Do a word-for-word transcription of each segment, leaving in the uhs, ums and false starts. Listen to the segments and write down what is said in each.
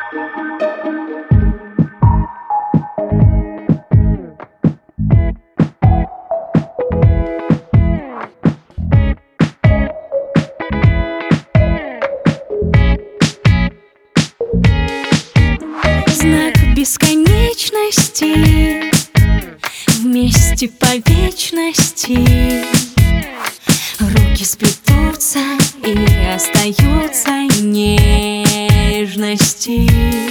Знак бесконечности, вместе по вечности. Руки сплетутся и остаются нежности.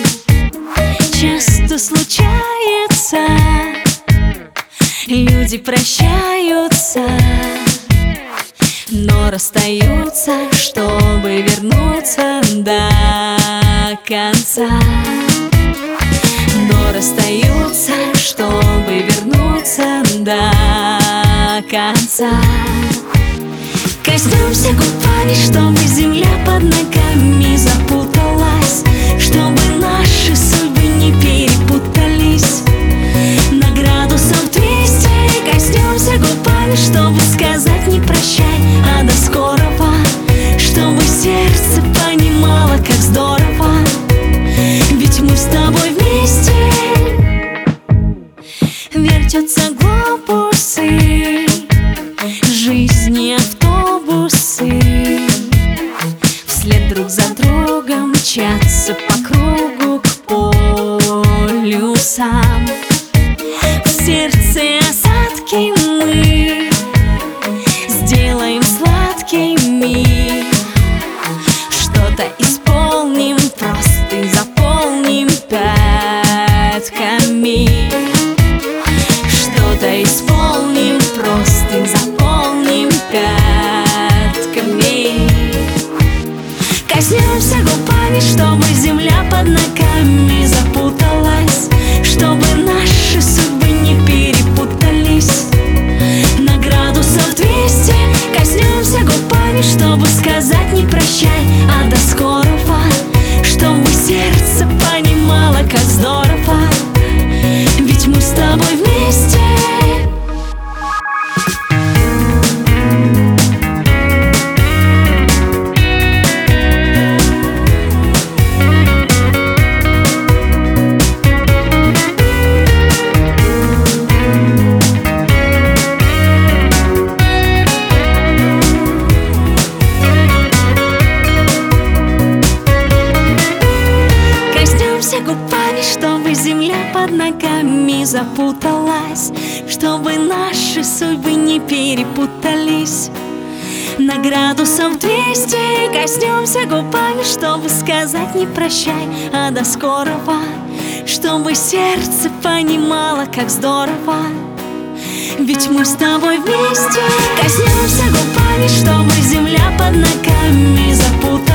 Часто случается, люди прощаются, но расстаются, чтобы вернуться до конца. Но расстаются, чтобы вернуться до конца. Коснемся губами, чтобы земля под ногами запуталась, чтобы наши судьбы не перепутались на градусов двести. Коснемся губами, чтобы сказать не прощай, а до скорого, чтобы сердце понимало, как здорово, ведь мы с тобой вместе. Вертятся глобусы, жизни автобусы, вслед друг за другом мчатся по кругу к полюсам. В сердце осадки мы сделаем сладкими, что-то исполним, просто заполним пятками. Что-то исполним, просто заполним пятками. Коснемся губами, чтобы земля под ногами запуталась, чтобы наши судьбы не перепутались на градусов двести. Коснемся губами, чтобы сказать не прощай, а до скорого, чтобы сердце понимало, как здорово, ведь мы с тобой вместе. Губами, чтобы земля под ногами запуталась, чтобы наши судьбы не перепутались на градусов двести. Коснемся губами, чтобы сказать не прощай, а до скорого, чтобы сердце понимало, как здорово, ведь мы с тобой вместе. Коснемся губами, чтобы земля под ногами запуталась,